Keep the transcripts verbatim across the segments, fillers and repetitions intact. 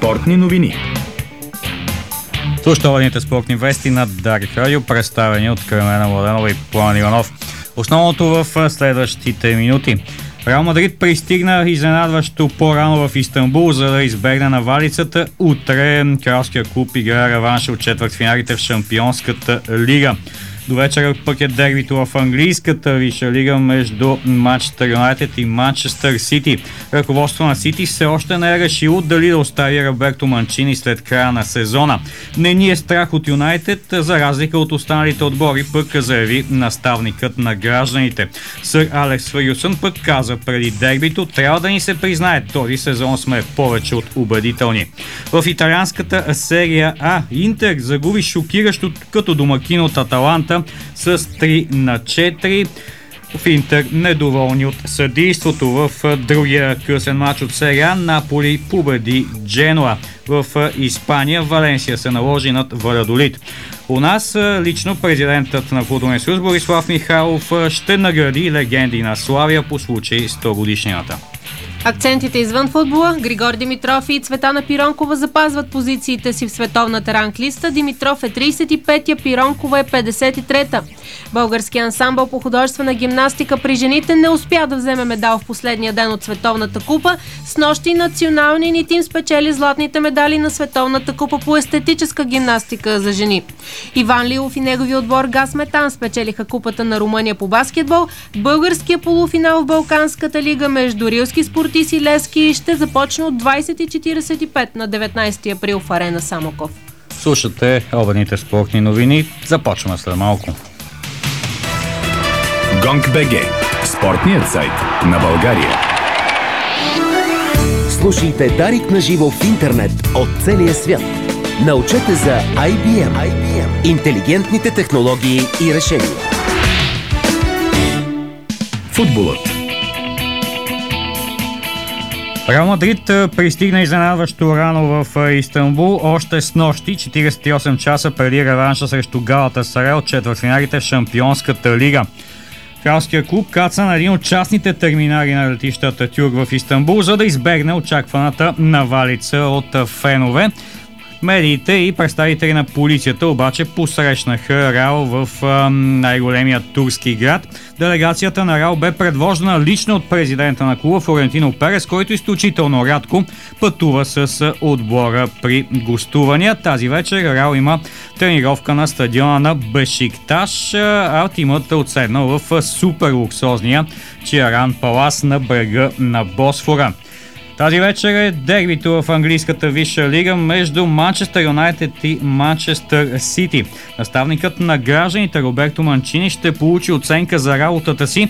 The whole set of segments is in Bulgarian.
Спортни новини. Слушателните спортни вести на Дарик Радио, представени от Кремена Младенова и Пламен Иванов. Основното в следващите минути. Реал Мадрид пристигна изненадващо по-рано в Истанбул, за да избегне навалицата. Утре кралския клуб играе реванша от четвъртфиналите в Шампионската лига. До вечера пък е дербито в английската висша лига между Манчестър Юнайтед и Манчестър Сити. Ръководството на Сити все още не е решило дали да остави Роберто Манчини след края на сезона. Не ни е страх от Юнайтед, за разлика от останалите отбори, пък заяви наставникът на гражданите. Сър Алекс Фъргюсън пък каза преди дербито: трябва да ни се признае, този сезон сме повече от убедителни. В италианската серия А Интер загуби шокиращо като домакин от Аталанта с три на четири. В Интер недоволни от съдийството. В другия късен матч от серия Наполи победи Дженуа. В Испания Валенсия се наложи над Валядолид. У нас лично президентът на Футболния съюз Борислав Михайлов ще награди легенди на Славия по случай сто годишнината. Акцентите извън футбола. Григор Димитров и Цветана Пиронкова запазват позициите си в световната ранглиста. Димитров е тридесет и пета, Пиронкова е петдесет и трета. Българският ансамбъл по художествена гимнастика при жените не успя да вземе медал в последния ден от Световната купа. Снощи националният ни тим спечели златните медали на Световната купа по естетическа гимнастика за жени. Иван Лилов и негови отбор Газ Метан спечелиха купата на Румъния по баскетбол. Българския полуфинал в Балканската лига между рилски спортисти и Левски ще започне от двадесет и четиридесет и пет на деветнадесети април в Арена Самоков. Слушате обедните спортни новини. Започваме след малко. Гонг.бг. Спортният сайт на България. Слушайте Дарик на живо в интернет от целия свят. Научете за ай би ем, ай би ем. Интелигентните технологии и решения. Футболът. Реал Мадрид пристигна изненадващо рано в Истанбул, още с нощи, четиридесет и осем часа преди реванша срещу Галатасарай от четвъртфиналите в Шампионската лига. Кралския клуб каца на един от частните терминали на летища Ататюрк в Истанбул, за да избегне очакваната навалица от фенове. Медиите и представители на полицията обаче посрещнаха Реал в а, най-големия турски град. Делегацията на Реал бе предвождана лично от президента на клуба Флорентино Перес, който изключително рядко пътува с отбора при гостувания. Тази вечер Реал има тренировка на стадиона на Бешикташ, а тимът отседнал в супер луксозния Чиаран Палас на брега на Босфора. Тази вечер е дербито в английската висша лига между Манчестър Юнайтед и Манчестър Сити. Наставникът на гражданите Роберто Манчини ще получи оценка за работата си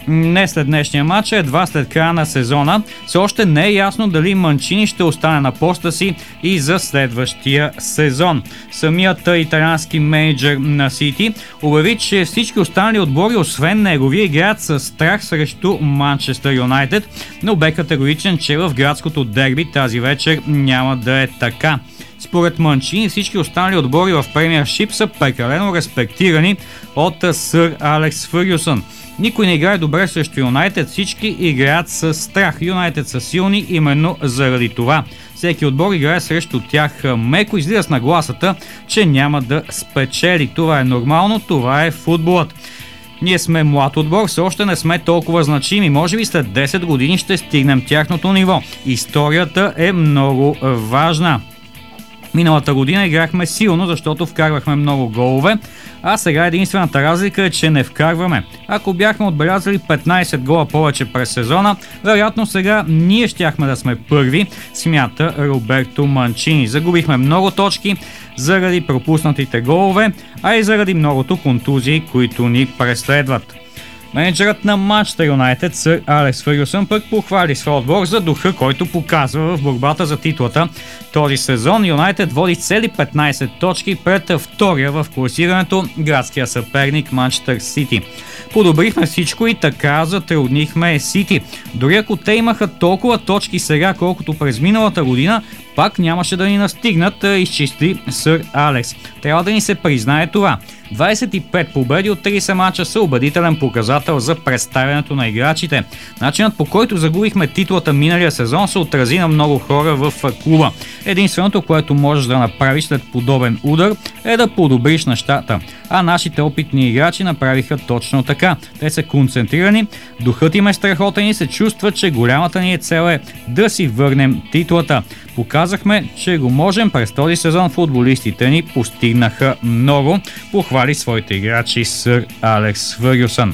не след днешния матч, едва след края на сезона. Все още не е ясно дали Манчини ще остане на поста си и за следващия сезон. Самият италиански менеджер на Сити обяви, че всички останали отбори, освен неговия, играят с страх срещу Манчестър Юнайтед, но бе категоричен, че в градското дерби тази вечер няма да е така. Според Манчини всички останали отбори в Премиършип са прекалено респектирани от сър Алекс Фъргюсън. Никой не играе добре срещу Юнайтед, всички играят с страх. Юнайтед са силни именно заради това. Всеки отбор играе срещу тях меко, излиза с нагласата, че няма да спечели. Това е нормално, това е футболът. Ние сме млад отбор, все още не сме толкова значими. Може би след десет години ще стигнем тяхното ниво. Историята е много важна. Миналата година играхме силно, защото вкарвахме много голове, а сега единствената разлика е, че не вкарваме. Ако бяхме отбелязали петнадесет гола повече през сезона, вероятно сега ние щяхме да сме първи, смята Роберто Манчини. Загубихме много точки заради пропуснатите голове, а и заради многото контузии, които ни преследват. Менеджерът на Манчестър Юнайтед, сър Алекс Фъргюсън, пък похвали своя отбор за духа, който показва в борбата за титлата. Този сезон Юнайтед води цели петнадесет точки пред втория в класирането градския съперник Манчестър Сити. Подобрихме всичко и така затруднихме Сити. Дори ако те имаха толкова точки сега, колкото през миналата година, пак нямаше да ни настигнат, изчисли сър Алекс. Трябва да ни се признае това. двадесет и пет победи от тридесет мача са убедителен показател за представянето на играчите. Начинът, по който загубихме титлата миналия сезон, се отрази на много хора в клуба. Единственото, което можеш да направиш след подобен удар, е да подобриш нещата. А нашите опитни играчи направиха точно така. Те са концентрирани, духът им е страхотен и се чувства, че голямата ни цел е да си върнем титлата. Показахме, че го можем. През този сезон футболистите ни постигнаха много, похвали своите играчи сър Алекс Фъргюсън.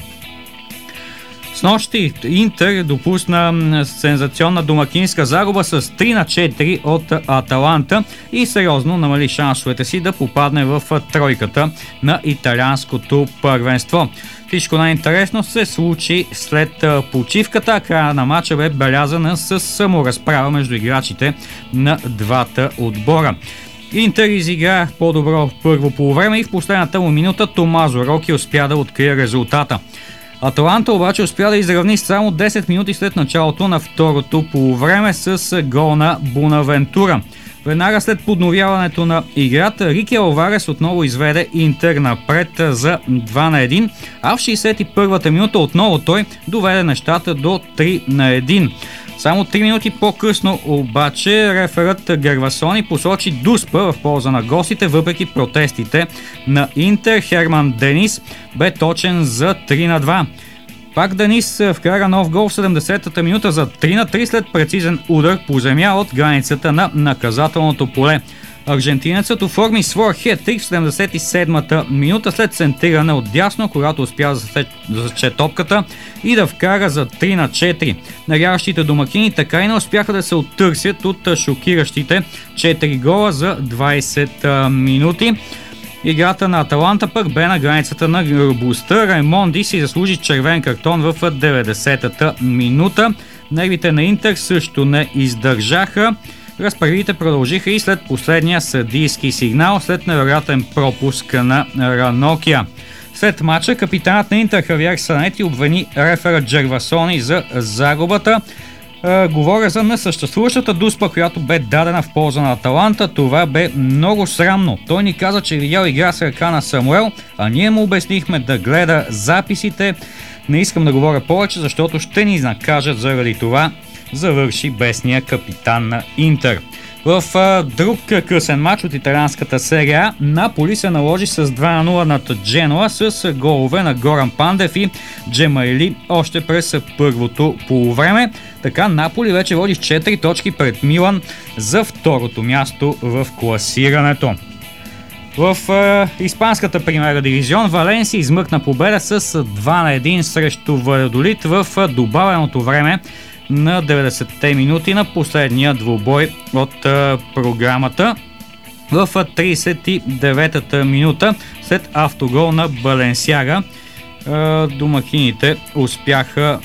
Снощи Интер допусна сензационна домакинска загуба с три на четири от Аталанта и сериозно намали шансовете си да попадне в тройката на италианското първенство. Всичко най-интересно се случи след почивката. Края на матча бе белязана с саморазправа между играчите на двата отбора. Интер изигра по-добро първо полувреме и в последната му минута Томазо Роки успя да открие резултата. Аталанта обаче успя да изравни само десет минути след началото на второто полувреме с гол на Бонавентура. Веднага след подновяването на играта, Рике Алварес отново изведе Интер напред за два на едно, а в шейсет и първата минута отново той доведе нещата до три на едно. Само три минути по-късно обаче реферът Гервасони посочи дуспа в полза на гостите, въпреки протестите на Интер. Херман Денис бе точен за три на два. Пак Денис вкара нов гол в седемдесетата минута за три на три след прецизен удар по земя от границата на наказателното поле. Аржентинецът оформи своя хет-трик в седемдесет и седмата минута след центриране от дясно, когато успя да засече топката и да вкара за три на четири. Наряващите домакини така и не успяха да се оттърсят от шокиращите четири гола за двадесет минути. Играта на Аталанта пък бе на границата на грубостта. Раймонди си заслужи червен картон в деветдесетата минута. Нервите на Интер също не издържаха. Разправите продължиха и след последния съдийски сигнал, след невероятен пропуск на Ранокия. След матча капитанът на Интер Хавиер Санети обвини рефера Джервасони за загубата. Е, говоря за несъществуващата дуспа, която бе дадена в полза на Аталанта. Това бе много срамно. Той ни каза, че видял игра с ръка на Самуел, а ние му обяснихме да гледа записите. Не искам да говоря повече, защото ще ни накажат заради това, завърши бесния капитан на Интер. В а, друг късен матч от италианската серия А, Наполи се наложи с два на нула над Дженуа с голове на Горан Пандев и Джемайли още през първото полувреме. Така Наполи вече води с четири точки пред Милан за второто място в класирането. В е, испанската премиера дивизион Валенсия измъкна победа с два на едно срещу Валядолид в е, добавеното време на деветдесетте минути на последния двубой от е, програмата. В е, тридесет и деветата минута след автогол на Баленсиага е, домакините успяха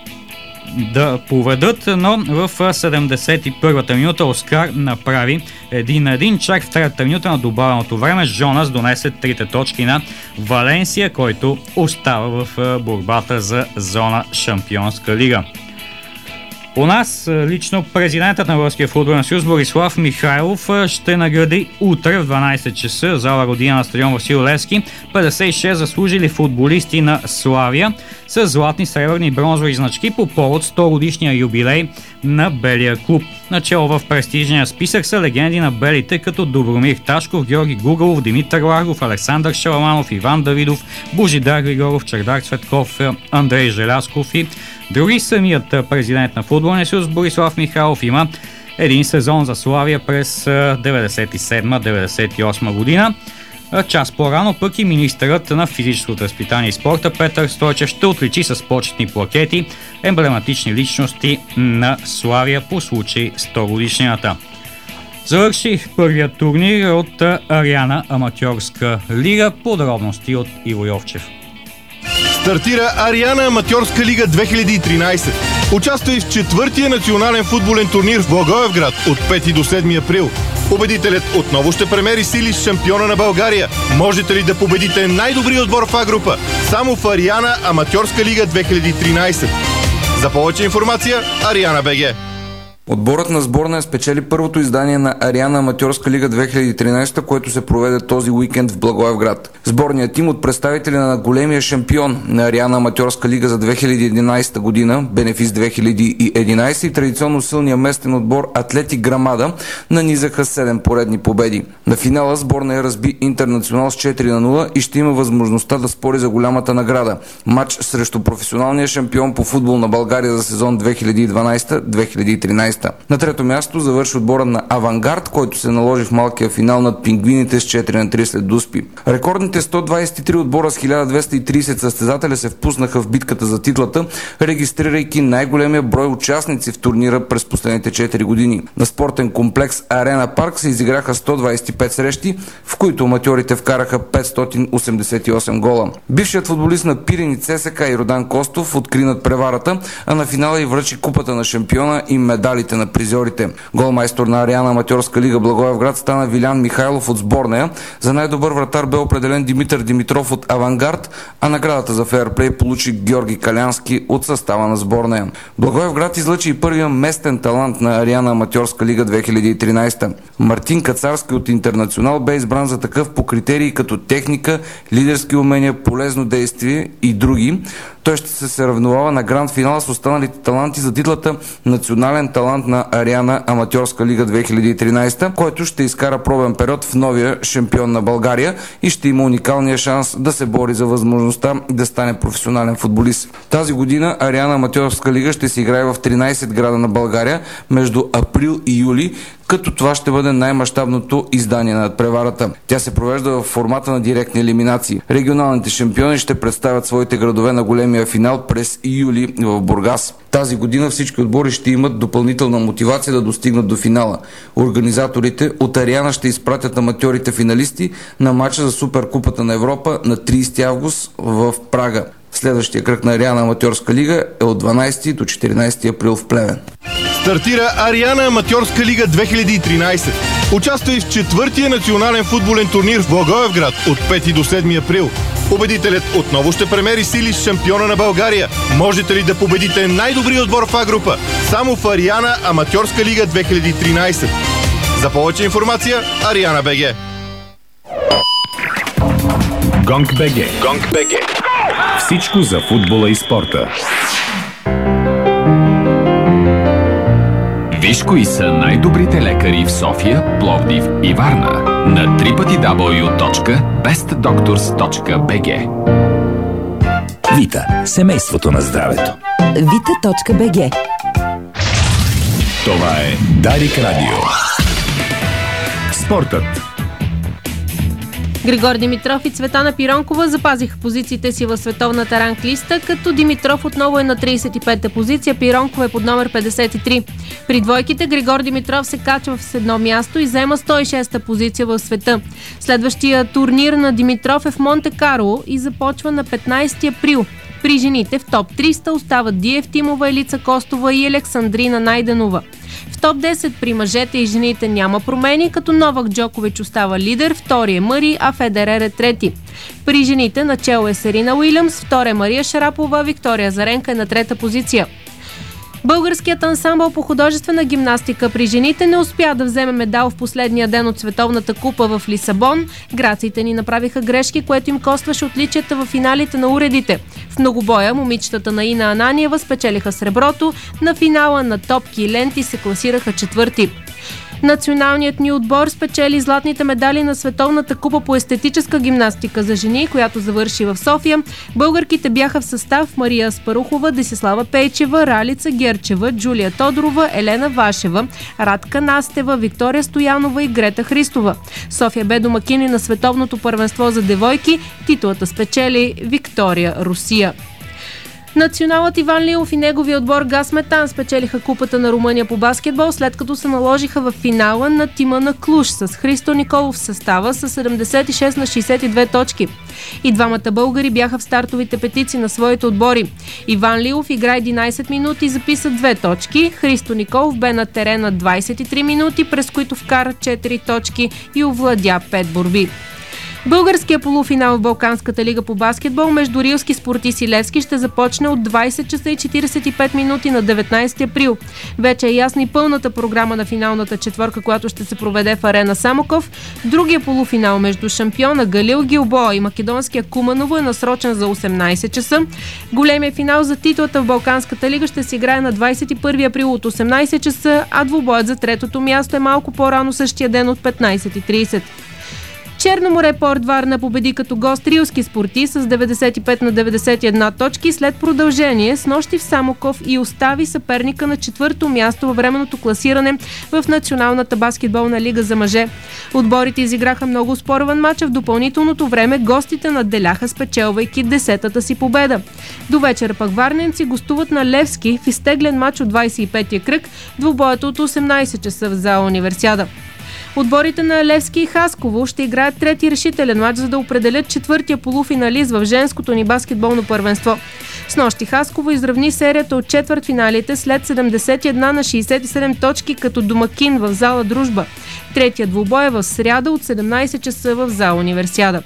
да поведат, но в седемдесет и първата минута Оскар направи един на един. Чак в третата минута на добавеното време Жонас донесе трите точки на Валенсия, който остава в борбата за зона Шампионска лига. У нас лично президентът на Българския футболен съюз Борислав Михайлов ще награди утре в дванадесет часа в зала Родина на стадион Васил Левски петдесет и шест заслужили футболисти на Славия с златни, сребърни и бронзови значки по повод сто годишния юбилей на белия клуб. Начало в престижния списък са легенди на белите като Добромир Ташков, Георги Гугалов, Димитър Ларгов, Александър Шаламанов, Иван Давидов, Божидар Григоров, Чардар Цветков, Андрей Желязков и други. Самият президент на футболния съюз Борислав Михайлов има един сезон за Славия през деветдесет и седма деветдесет и осма година. Час по-рано пък и министърът на физическото възпитание и спорта Петър Стойчев ще отличи с почетни плакети емблематични личности на Славия по случай сто годишнината. Завърши първият турнир от Ариана аматьорска лига. Подробности от Иво Йовчев. Стартира Ариана аматьорска лига две хиляди и тринадесет. Участвай в четвъртия национален футболен турнир в Благоевград от пети до седми април. Победителят отново ще премери сили с шампиона на България. Можете ли да победите най-добри отбор в А група? Само в Ариана аматьорска лига две хиляди и тринадесет. За повече информация Ариана БГ. Отборът на сборная спечели първото издание на Ариана аматьорска лига две хиляди и тринадесета, което се проведе този уикенд в Благоевград. Сборният тим от представители на големия шампион на Ариана аматьорска лига за две хиляди и единадесета година, Бенефис две хиляди и единадесета, и традиционно силния местен отбор Атлети Грамада нанизаха седем поредни победи. На финала сборная разби Интернационал с четири на нула и ще има възможността да спори за голямата награда – матч срещу професионалния шампион по футбол на България за сезон две хиляди и дванадесета две хиляди и тринадесета. На трето място завърши отбора на Авангард, който се наложи в малкия финал над пингвините с четири на три след дуспи. Рекордните сто двадесет и три отбора с хиляда двеста и тридесет състезателя се впуснаха в битката за титлата, регистрирайки най-големия брой участници в турнира през последните четири години. На спортен комплекс Арена Парк се изиграха сто двадесет и пет срещи, в които аматьорите вкараха петстотин осемдесет и осем гола. Бившият футболист на Пирин и ЦСКА Йордан Костов откри надпреварата, а на финала и връчи купата на шампиона и медалите на призорите. Голмайстор на Ариана аматьорска лига Благоевград стана Вилян Михайлов от сборная. За най-добър вратар бе определен Димитър Димитров от Авангард, а наградата за фейерплей получи Георги Калянски от състава на сборная. Благоевград излъчи и първия местен талант на Ариана аматьорска лига две хиляди и тринадесета. Мартин Кацарски от Интернационал бе избран за такъв по критерии като техника, лидерски умения, полезно действие и други. Той ще се съревновава на гранд финал с останалите таланти за титлата национален талант на Ариана аматьорска лига две хиляди и тринадесета, който ще изкара пробен период в новия шампион на България и ще има уникалния шанс да се бори за възможността да стане професионален футболист. Тази година Ариана аматьорска лига ще се играе в тринадесет града на България между април и юли, като това ще бъде най-мащабното издание на надпреварата. Тя се провежда в формата на директни елиминации. Регионалните шампиони ще представят своите градове на големия финал през юли в Бургас. Тази година всички отбори ще имат допълнителна мотивация да достигнат до финала. Организаторите от Ариана ще изпратят аматьорите финалисти на матча за Суперкупата на Европа на тридесети август в Прага. Следващия кръг на Ариана аматьорска лига е от дванадесети до четиринадесети април в Плевен. Стартира Ариана аматьорска лига две хиляди и тринадесета. Участвай в четвъртия национален футболен турнир в Благоевград от пети до седми април. Победителят отново ще премери сили с шампиона на България. Можете ли да победите най-добрият отбор в А група? Само в Ариана аматьорска лига две хиляди и тринадесета. За повече информация Ариана БГ. Гонг БГ. Гонг БГ. Всичко за футбола и спорта. Виж кои са най-добрите лекари в София, Пловдив и Варна на дабъл ю дабъл ю дабъл ю точка бест докторс точка би джи. Вита – семейството на здравето. вита точка би джи. Това е Дарик Радио. Спортът. Григор Димитров и Цветана Пиронкова запазиха позициите си в световната ранглиста, като Димитров отново е на тридесет и пета позиция, Пиронкова е под номер петдесет и три. При двойките Григор Димитров се качва в едно място и заема сто и шеста позиция в света. Следващия турнир на Димитров е в Монте Карло и започва на петнадесети април. При жените в топ триста остават Дия Евтимова, Елица Костова и Александрина Найденова. В топ десет при мъжете и жените няма промени, като Новак Джокович остава лидер, втори е Мъри, а Федерер е трети. При жените начело е Серина Уилямс, втора е Мария Шарапова, Виктория Заренка е на трета позиция. Българският ансамбъл по художествена гимнастика при жените не успя да вземе медал в последния ден от Световната купа в Лисабон. Граците ни направиха грешки, което им костваше отличията в финалите на уредите. В многобоя момичетата на Ина Ананиева спечелиха среброто, на финала на топки и ленти се класираха четвърти. Националният ни отбор спечели златните медали на Световната купа по естетическа гимнастика за жени, която завърши в София. Българките бяха в състав Мария Аспарухова, Десислава Пейчева, Ралица Герчева, Джулия Тодорова, Елена Вашева, Радка Настева, Виктория Стоянова и Грета Христова. София бе домакини на Световното първенство за девойки. Титулата спечели Виктория Русия. Националът Иван Лилов и неговия отбор Газ Метан спечелиха купата на Румъния по баскетбол, след като се наложиха в финала на тима на Клуж с Христо Николов в състава с седемдесет и шест на шейсет и две точки. И двамата българи бяха в стартовите петици на своите отбори. Иван Лилов игра единадесет минути и записа две точки. Христо Николов бе на терена двадесет и три минути, през които вкара четири точки и овладя пет борби. Българския полуфинал в Балканската лига по баскетбол между Рилски Спортис и Левски ще започне от двайсет часа и четирийсет и пет минути на деветнайсети април. Вече е ясна и пълната програма на финалната четвърка, която ще се проведе в Арена Самоков. Другия полуфинал между шампиона Галил Гилбоа и македонския Куманово е насрочен за осемнайсет часа. Големия финал за титлата в Балканската лига ще се играе на двайсет и първи април от осемнайсет часа, а двубоят за третото място е малко по-рано същия ден от петнайсет и трийсет. Черноморе Порт Варна победи като гост Рилски Спорти с деветдесет и пет на деветдесет и една точки след продължение с нощи в Самоков и остави съперника на четвърто място във временното класиране в Националната баскетболна лига за мъже. Отборите изиграха много спорван матч, а в допълнителното време гостите надделяха, спечелвайки десетата си победа. До вечера пък варненци гостуват на Левски в изтеглен матч от двайсет и петия кръг, двубоят от осемнайсет часа в зала Универсиада. Отборите на Левски и Хасково ще играят трети решителен матч, за да определят четвъртия полуфиналист в женското ни баскетболно първенство. С нощи Хасково изравни серията от четвъртфиналите след седемдесет и една на шейсет и седем точки като домакин в зала Дружба. Третият двубой е в сряда от седемнайсет часа в зала Универсиада.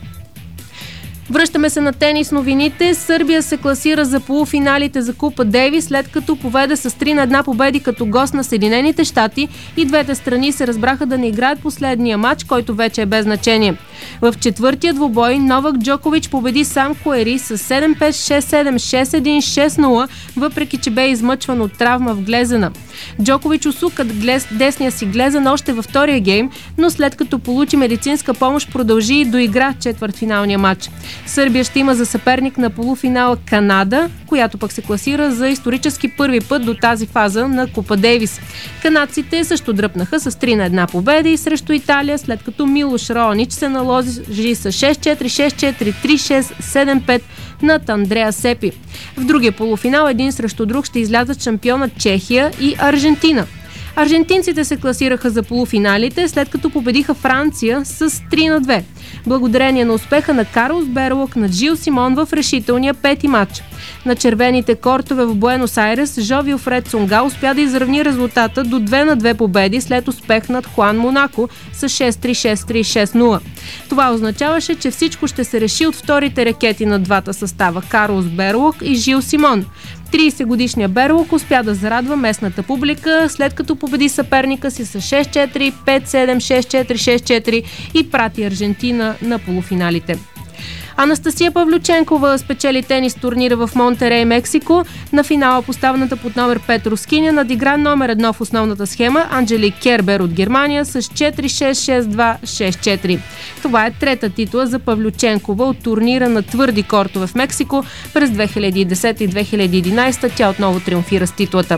Връщаме се на тенис новините. Сърбия се класира за полуфиналите за Купа Дейвис, след като поведе с три на една победи като гост на Съединените щати и двете страни се разбраха да не играят последния матч, който вече е без значение. В четвъртия двубой Новак Джокович победи Сам Куери с седем пет, шест седем, шест едно, шест нула, въпреки че бе измъчван от травма в глезена. Джокович усука десния си глезен още във втория гейм, но след като получи медицинска помощ продължи и доигра четвъртфиналния матч. Сърбия ще има за съперник на полуфинала Канада, която пък се класира за исторически първи път до тази фаза на Купа Дейвис. Канадците също дръпнаха с три на една победи срещу Италия, след като Милош Раонич се наложи с шест четири, шест четири, три шест, седем пет над Андреа Сепи. В другия полуфинал един срещу друг ще излязат шампиона Чехия и Аржентина. Аржентинците се класираха за полуфиналите, след като победиха Франция с три на две. Благодарение на успеха на Карлос Берлок над Жил Симон в решителния пети матч. На червените кортове в Буенос Айрес Жо Вилфред Цунга успя да изравни резултата до две на две победи след успех над Хуан Монако с шест три, шест три, шест нула. Това означаваше, че всичко ще се реши от вторите рекети на двата състава Карлос Берлок и Жил Симон. трийсетгодишният Берлок успя да зарадва местната публика, след като победи съперника си с шест четири, пет седем, шест четири, шест четири и прати Аржентина на полуфиналите. Анастасия Павлюченкова спечели тенис турнира в Монтерей, Мексико. На финала поставената под номер пет рускиня надигра номер едно в основната схема Анджелик Кербер от Германия с четири шест, шест два, шест четири. Това е трета титла за Павлюченкова от турнира на твърди кортове в Мексико. През две хиляди и десета и две хиляди и единайсета тя отново триумфира с титлата.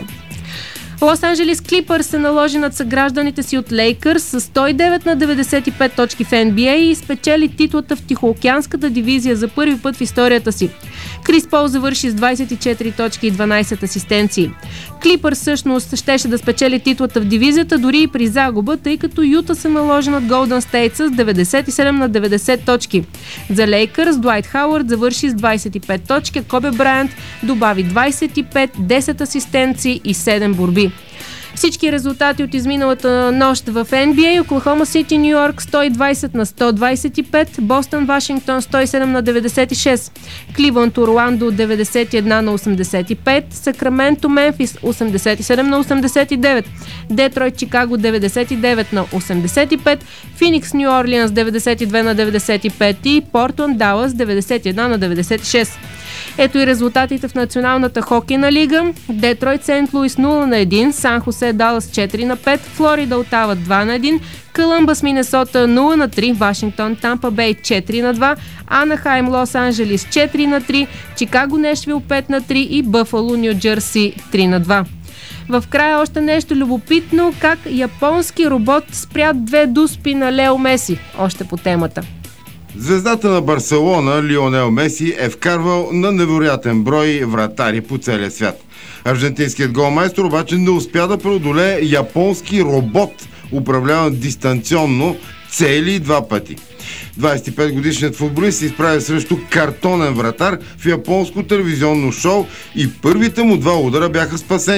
Лос Анджелис Клипърс се наложи над съгражданите си от Лейкърс с сто и девет на деветдесет и пет точки в Ен Би Ей и спечели титлата в Тихоокеанската дивизия за първи път в историята си. Крис Пол завърши с двайсет и четири точки и дванайсет асистенции. Клипърс всъщност щеше да спечели титлата в дивизията дори и при загуба, тъй като Юта се наложи над Голдън Стейт с деветдесет и седем на деветдесет точки. За Лейкърс Дуайт Хауърд завърши с двайсет и пет точки, Кобе Брайант добави двайсет и пет, десет асистенции и седем борби. Всички резултати от изминалата нощ в Ен Би Ей: Оклахома Сити, Ню Йорк сто и двайсет на сто двайсет и пет, Бостън, Вашингтон сто и седем на деветдесет и шест, Кливънд, Орландо деветдесет и едно на осемдесет и пет, Сакраменто, Мемфис осемдесет и седем на осемдесет и девет, Детройт, Чикаго деветдесет и девет на осемдесет и пет, Феникс, Ню Орлианс деветдесет и две на деветдесет и пет и Портланд, Далас деветдесет и едно на деветдесет и шест. Ето и резултатите в Националната хокейна лига. Детройт, Сент Луис нула на едно, Сан Хосе, Далас четири на пет, Флорида, Отава два на едно, Колумбас, Минесота нула на три, Вашингтон, Тампа Бей четири на два, Анахайм, Лос Анджелис четири на три, Чикаго, Нешвил пет на три и Бъфало, Ню Джерси три на два. В края още нещо любопитно, как японски робот спря две дуспи на Лео Меси. Още по темата. Звездата на Барселона Лионел Меси е вкарвал на невероятен брой вратари по целия свят. Аржентинският голмайстор обаче не успя да преодолее японски робот, управляван дистанционно цели два пъти. двайсет и пет годишният футболист се изправя срещу картонен вратар в японско телевизионно шоу и първите му два удара бяха спасени.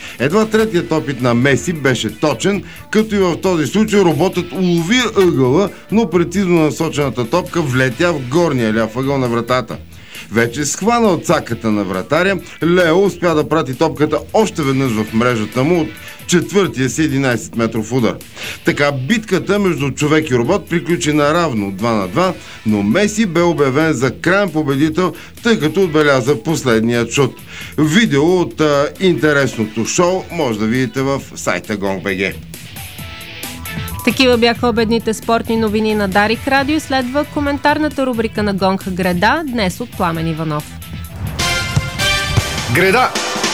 Едва третият опит на Меси беше точен, като и в този случай роботът улови ъгъла, но прецизно насочената топка влетя в горния ляв ъгъл на вратата. Вече схванал цаката на вратаря, Лео успя да прати топката още веднъж в мрежата му от четвъртия си единайсет метров удар. Така битката между човек и робот приключи наравно два на два, но Меси бе обявен за краен победител, тъй като отбеляза последният шут. Видео от а, интересното шоу може да видите в сайта GongBG. Такива бяха обедните спортни новини на Дарик Радио. Следва коментарната рубрика на Гонг Греда, днес от Пламен Иванов. Греда!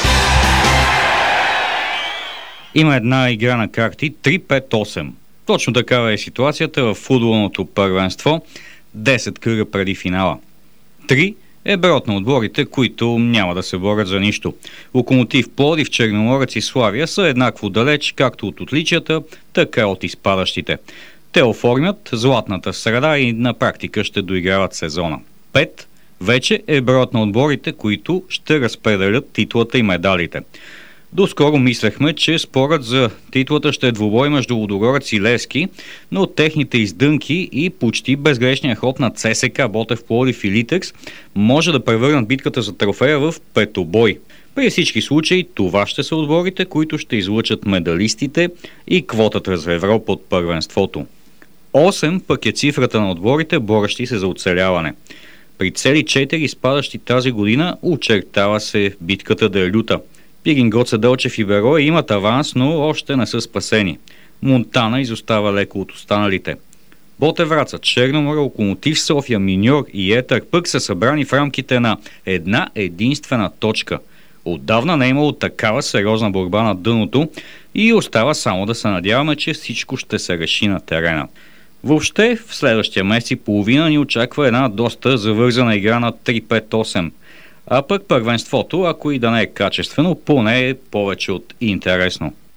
Има една игра на карти три пет осем. Точно такава е ситуацията в футболното първенство, десет кръга преди финала. три е броят на отборите, които няма да се борят за нищо. Локомотив, Пловдив, Черноморец и Славия са еднакво далеч както от отличията, така от изпадащите. Те оформят златната среда и на практика ще доиграват сезона. пет вече е броят на отборите, които ще разпределят титлата и медалите. Доскоро мислехме, че спорът за титлата ще е двубой между Лудогорец и Левски, но техните издънки и почти безгрешния ход на ЦСКА, Ботев, Пловдив и Литекс може да превърнат битката за трофея в петобой. При всички случаи това ще са отборите, които ще излъчат медалистите и квотата за Европа от първенството. осем пък е цифрата на отборите, борещи се за оцеляване. При цели четири изпадащи тази година очертава се битката да е люта. Пирин, Гоце Делчев и Берое имат аванс, но още не са спасени. Монтана изостава леко от останалите. Ботев Враца, Черноморе, Локомотив София, Миньор и Етър пък са събрани в рамките на една единствена точка. Отдавна не е имало такава сериозна борба на дъното и остава само да се надяваме, че всичко ще се реши на терена. Въобще, в следващия месец и половина ни очаква една доста завързана игра на три пет осем. А пък първенството, ако и да не е качествено, поне е повече от интересно.